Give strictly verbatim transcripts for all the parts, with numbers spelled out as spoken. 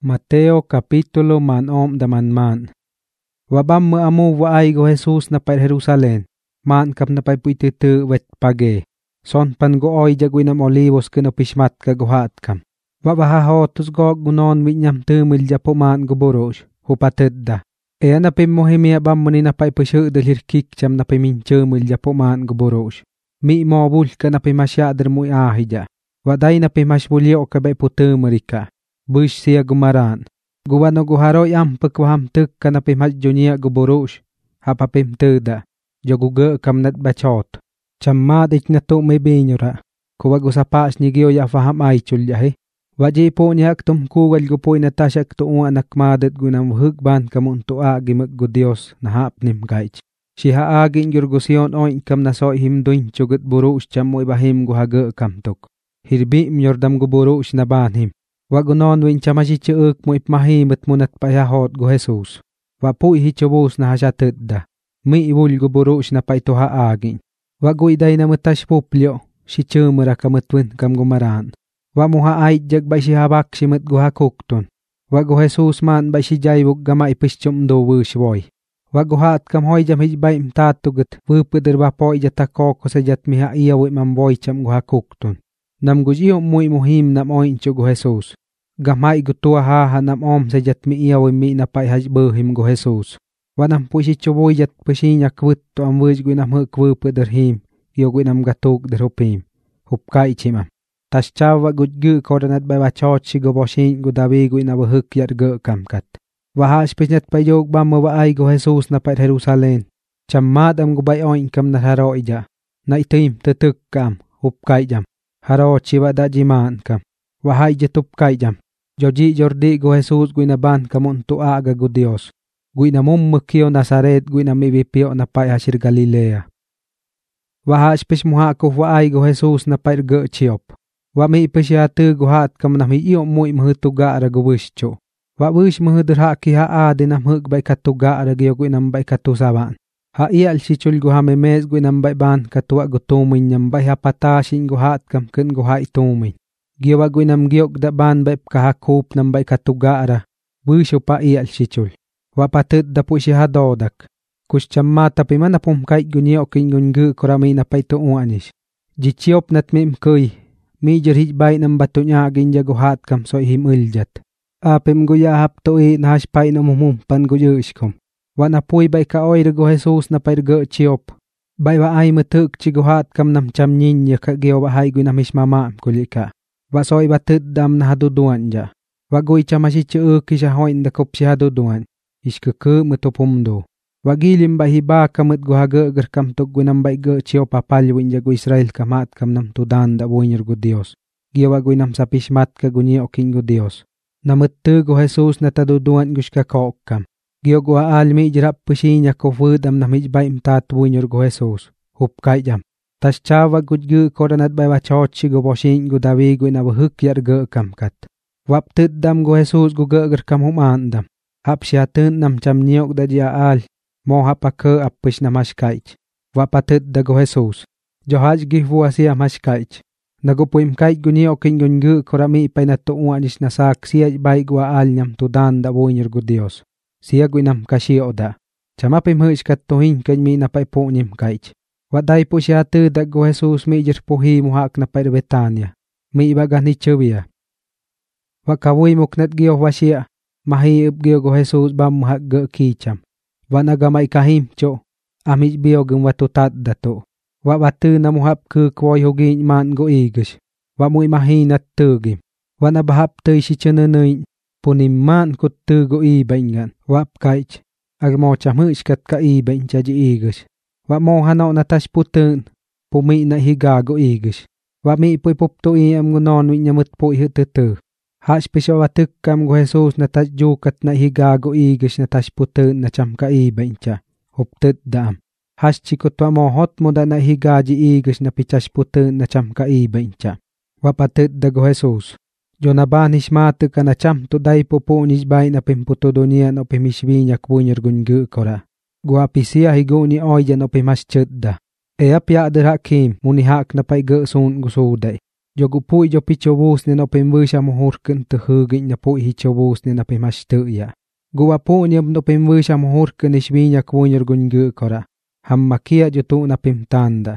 Mateo kapitulo manom daman man. Wabam mo amu wa ay go Jesus na pa Jerusalem. Man kap na pa puititu wet page. Son pan go oy jagwin am olivos kino pishmat ka guhat kam. Wabaha hotus go gunon winyam tumil japo man go boros. Hupatedda. E na pim mohimia bam mo ni na pa ipusyo dalir kik cham na pimincho mil japo man go boros. Mi mo bul ka na pimasyader mo ahija. Waday na pimasbulyo ka ba iputu merika. Bush siya gumaran. Guwano guharoy am pagwaham tuk ka na pimadjunia guburush. Hapapim tuda. Joguga kam nat bachot. Chamad ik na to may binyura. Kuwag usapas ni giyo ya faham ay chulyahe. Waji po niya aktum kuwal gupoy na tasyak tuunga nakmadat gunam hugban kamun tuagi maggo Dios na hapnim gaich. Siha aging yurgusyon oin kam na soy himduin chugut burush cham mo ibahim guhaga kam tuk. Hirbi myordam guburush na banhim. Wagunon win chamasichuk mo ipmahimot mo nat payahot go Jesus. Wapu ihichabos na hasyatedda. Mi iwul guburush na paituha aging. Wagu iday na matash puplyo. Si chumura kamatwin kam gumaran. Wamuha ay jag bay si habak si mat guhakukton. Wagu Jesus man bay si jaybuk gama ipisyum do wishwoy. Wagu haat kam hoy jam hijbay imtatugat. Wupudir wapo ijatakoko sa jat miha iyawi mamboy cham guhakukton. Nam gujiyo muy muhim nam oin go Jesus. Gamay gutua haha nam om sa jat mi iyawi mi na pay hajbuhim go Jesus. Wanam puisi chuboy jat puisinya kwit to am wish gwinam hukwu pudirhim. Yo gwinam gatuk dirhupim. Hupkay chimam. Tas chawa gudgu koranat bay wachot si go boshin go dawi gwinam wahuk yat go kamkat. Wahash pisnyat payog bam mawaay go Jesus na pay Jerusalem. Chamad am go bay oin kam na haro ija. Na itim tutuk kam. Hupkay jam. Haro chiwa da jiman kam. Wahay jatupkay jam. Joji jordi go Jesus guinaban kamun tuaga go Dios. Guinamum mukyo Nazaret guinamibipyo na pay hasir Galilea. Wahash pismuha ko waay go Jesus na pay go chiop. Wa mi ipisyatu go hat kam na mi iyo mo imhutuga ara go wischo. Wa wish muhudra ki ha ade na mhug bay katuga ara gyo guinam bay katusaban. Ha iyal si chul go ha memes guinam bay ban katwa go tumin nyam bay ha patashin go hat kam ken go ha itumin. Giyawa guinam giyok da ban bay kahakup nam bay katuga ara. Wisho pa iyal si chul. Wa patut da po siya hadodak. Kus chamata pi man apum kait gunyo kin gungu korami na pay tuuanis. Jichiop nat mi mkuy. Mi jirhij bay nam bato niya agin jaguhat kam so ihim iljat. Apim guya hap tui na haspay na mumumpan guyuskom. Wa napuy bay ka oy go Jesus na pay go chiop. Bay wa ay matuk chiguhat kam nam cham ninya ka giyo wa hay gunamis mamam kulika. Wa soy batut dam na haduduan ja. Wa guy chamasichu kisha hoin da kup si haduduan. Iskeke metopumdo. Wagilim bay hiba kamut guhaga gar kam tuk gunam bay go chiyo papalwin jago Israel kamat kam nam tudan da buinyer go Dios. Giyawa guinam sapishmat ka gunyo king go Dios. Namutu go Jesus na taduduan gushka kook kam. Giyo go almi jirap pusinya ko wudam na mijbay imtat buinyer go Jesus. Hupkay jam. Tas chawa gudgu koranat bay wachot si go bosin go dawi go inabahuk yar go kam kat. Waptut dam go Jesus go go gar kam humandam. Hap siyatun nam cham niyok da diya al. Mo hapake apis na maskait. Wapatut da go Jesus. Johaj gihwa siya maskait. Nagupuim kait gunyo kin gungu korami ipay na tuuanis na sak siya bay gwa al nyam tudan da buinyer go Dios. Siya gwinam kasyo da. Chamapim huis katuhin kany na pay po nim kait. Waday po siya tu da go Jesus mi jir puhi muhak na pay Betania. Mi ibagan ni chubiya. Wakawoy muknat giyo wa siya. Mahiyip giyo go Jesus ba muhak go kicham. Wanagamay kahim cho. Amij biyo geng watutat dato. Wa batu na muhap ke kwoy hugin man go igus. Wa muy mahinat tugim. Wa nabahap tuy si chananoy. Punim man kut tu go ibaingan. Wap kaich. Ag mo chamush kat ka ibain chaji igus. Wa mo hanaw natas putun. Pumi na higa go igus. Wa mi ipoy popto iyam ngunon winyamut po ihututu. Has pisyo watuk kam go Jesus na tas jukat na higago igus na tas putun na cham ka ibain cha. Huptut daam. Has chikutwa mo hot mo da na higaji igus na pichas putun na cham ka ibain cha. Wapatut da go Jesus. Jonabanis matu ka na cham to day pupunis bay na pimputudonian o pimisbinya kpunyer gungu kora. Guapisiya higo ni oyan o pimaschut da. E apya adara kim munihak na pay gausun gusuday. Jogu puy jo pichobus ni no pemwisha muhurken te hugin na puy hichobus ni na pemashtuya. Guwa punyam no pemwisha muhurken ishvinya kwunyor gungu kora. Hammakia jo tu na pemtanda.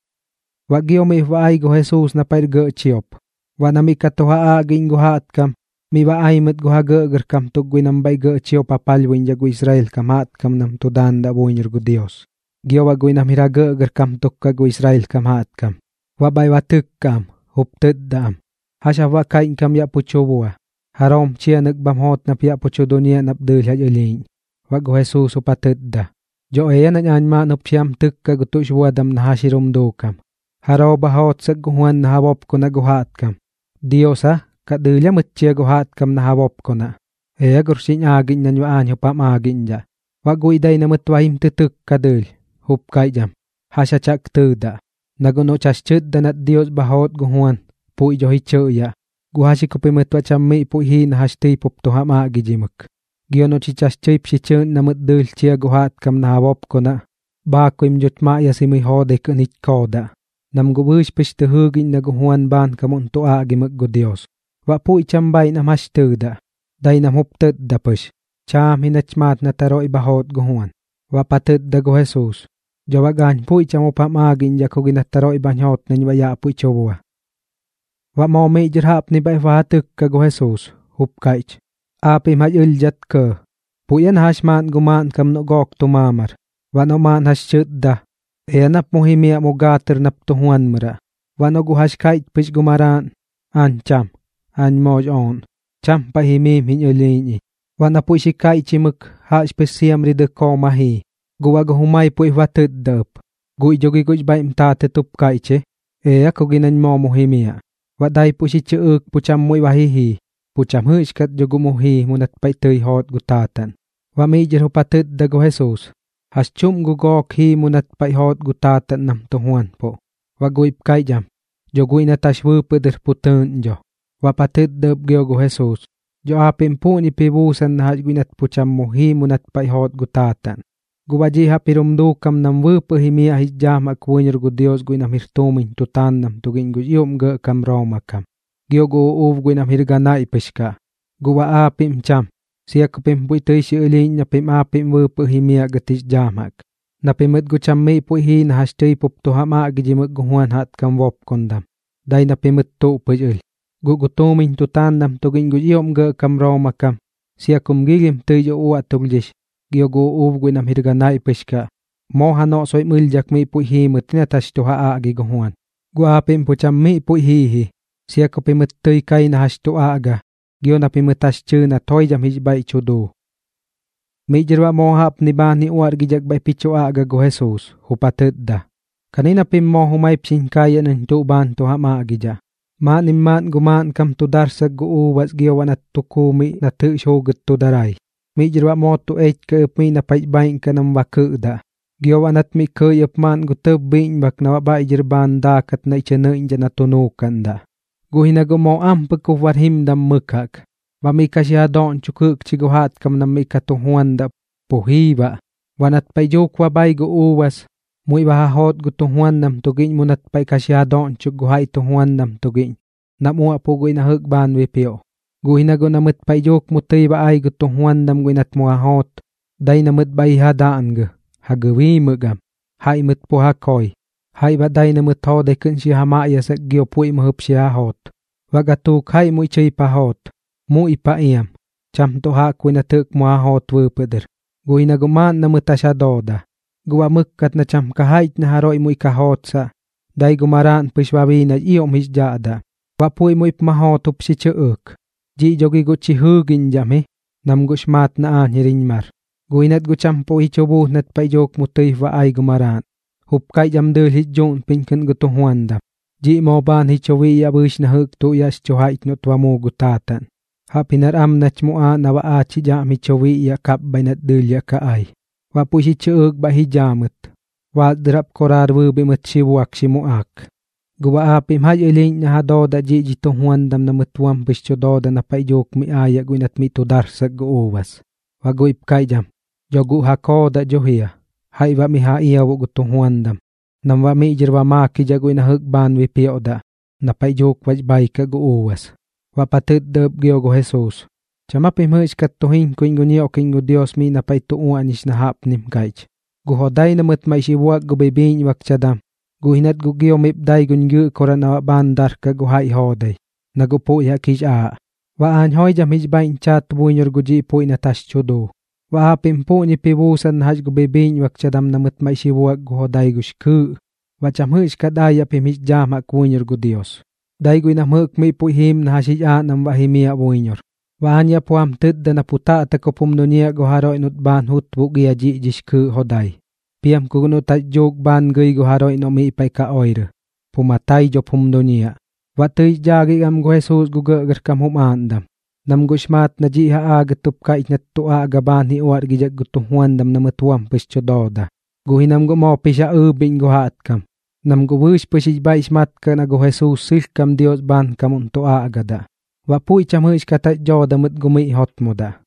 Wagio mi vaay go Jesus na pair ge chiop. Wana mi katoha agin go hatkam. Mi vaay met go hager kam tugwi nambay ge chiop apalwin jagu Israel kam hatkam nam tudanda bunyor go Dios. Gio wagwi nam hirager kam tukka go Israel kam hatkam. Wabay watuk kam. Hupted dam. Hasha wa kain kam ya puchobua. Harom chia nagbam hot na pia puchodonia napdul hajulin. Wago Jesus upated da. Jo eya na nyan ma nupsiam tukka gutushwa dam na hashirum do kam. Haro bahot sa guhuan na hawop ko na guhat kam. Diosa, kadulya mutsia guhat kam na hawop ko na. Eya gursin agin na nyuan hupam agin ja. Wago iday na mutwahim tutuk kadul. Hupkay jam. Hasha chak tuda. Naguno chaschud da nat Dios bahot guhuan. Puy jo hichoya. Guhashi ko pimetwa chammi puy hi na hashti pup to hama gijimuk. Giono chi chaschip si chun na mutdul chia guhat kam na hawop ko na. Bako im jutma ya si muy hode kunit koda. Nam gubush pish te hugin na guhuan ban kamun to agimuk go Dios. Wa puy chambay na mashtuda. Day nam huptad da pish. Cham hinachmat na taro bahot guhuan. Wa patad da go Jesus. Jawagan puy chamo pamagin ya ko ginataro ibanyot na niwaya puy chowa. Wa mo may jirhap ni bay vatuk ka go Jesus. Hupkaich. Api majuljat ka. Puyan hashman guman kam no gok tumamar. Wa no man hashchut da. Eyanap mo himia mo gater nap tuhuan mara. Wa no guhashkait pish gumaran. An cham. An moj on. Cham pa himim hinyulini. Wa na puy shikay chimuk hash pish siyam rida ko mahi. Guwa guhumay puy vatud dap. Guy jogi guj bay mtate tup kaiche. Eya ko ginan mo mo himia. Wa day puy si chuuk pucham muy wahihi. Pucham hushkat jogu muhi munat pay tuy hot gutatan. Wa mijir hupatud da go Jesus. Has chum gugok hi munat pay hot gutatan nam tuhuan po. Wa guy pkay jam. Jogu inatash wupudir putun jo. Wa patud dap gyo go Jesus. Jo apim po ni pibusan na haj guinat pucham muhi munat pay hot gutatan. Guwaji ha pirumdukam nam wupu himia hijjam akwunyer gu Dios guinam hirtumin tutan nam tugin gu yum ga kam roma kam. Gyo gu uv guinam hirganay pishka. Guwa apim cham. Siya kupim puitoy si ulin na pim apim wupu himia gatis jamak. Na pimut gu cham mi puihi na hashtoy puptuhama gijimut guhuan hat kam wop kondam. Day na pimut tu pujul. Gugutumin tutan nam tugin gu yum ga kam roma kam. Siya kumgigim tuyo uwa tugjish. Gyogo uv guinam hirganay pishka. Moha no soy muljak mi puihi mutinatash to haa giguhuan. Guapim pucham mi puihihi. Siya ko pimuttoy kay na hash to aga. Gyo na pimutash chuna toy jam hijbay chudu. Mi jirwa moha apniban ni uwar gijag bay picho aga go Jesus. Hupatudda. Kanina pim mo humay psin kaya ng tuban to hama agija. Man imman guman kam to darsag gu uwas gyawan at tukumi na tu shogut to daray. Mi jirwa mo to eight ka upmi na paitbayin ka ng wakuda. Giyawan at mi kay upman gutub bin bak na wabay jirban dakat na ichanayin dyan na tunukan da. Guhinago mo ampag kuwarhim dam mukak. Wami kasyadon chukuk chiguhat kam na mi katuhuan da puhiba. Wanat pay juk wabay gu uwas. Muy bahahot gutuhuan nam tugin munat pay kasyadon chuguhay tuhuan nam tugin. Namua po guy na hugban wipyo. Guhinago namut pay juk mutay ba ay gutuhuan nam guinat muahot. Day namut bay hadaan ga. Hagawi magam. Hay mut po hakoy. Hay ba day namut ho day kun siya hamaya sa giyopuy mahup siya hot. Wagatuk hay muy chay pahot. Mu ipaiyam. Cham to ha kuinatuk muahot wupader. Guhinago man namut asya doda. Guwa mukkat na cham kahait na haroy muy kahot sa. Day gumaran pishwabi na iyom hisjada. Wapuy muy pmahotup si chuuk. Ji jogi guchi hugin jami. Nam gushmat na anhirin mar. Guinat gucham po hichobu nat payjok mutay wa ay gumaran. Hupkay jam dul hijjon pinkan gutuhuandam. Ji mo ban hichowi yabush na hug to yas chohait notwa mo gutatan. Hapinaram na chmua na wa achi jam hichowi yakap bay nat dul yaka ay. Wapuy si chuuk ba hijamut. Wal drap korar wubi mat siwak si muak. Guwa apim hay iling na hadoda ji jituhuandam na mutwam pischo doda na payjok mi aya guinat mi tudar sa guuwas. Wago ipkay jam. Jogu hakoda johia. Hay wa mi haiya wo gutuhuandam. Nam wa mi jirwa maki jagoy na hugban wipioda. napayjuk wach bay ka gu uwas. Wa patut deb gyo go Jesus. Chama pimhich kat tuhin kuin gunyo king gu Dios mi napay tuuan is na hap nim kaich. Gu hoday namut may siwag gu bibing wak chadam. Gu hinat gu gyo mipday gun gu koran awa bandar ka gu hai hoday. Nagupo ya kish a. Wa an hoy jam hij bain chat bunyor gu ji po inatas chudo. Wa apim po ni pibusan haj gu bibing wak chadam namut may siwag gu hoday gu shku. Wa cham hij kadaya pimich jam ak bunyor gu Dios. Day gu inamhuk mi po him na hasij a nam wahimia bunyor. Wa anya po am tid da naputa at ako pumdunia gu haroy nut ban hut bugia ji jishku hoday. Piam kugunut at jog ban gui gu haroy no mi ipay ka oire. Pumatay jo pumdunia. Wa tuy jagi am gu Jesus gu gagar kam humandam. Nam gu shmat na ji ha agatup ka itnat tua agaban hi uar gijag gu tuhuandam na matuam pis chododa. Gu hinam gu mo pisha ubing gu haat kam. Nam gu wish pisij bay shmat ka na gu Jesus sil kam Dios ban kam un tua agada. Wa puy cham hish katat joda mut gumi hot moda.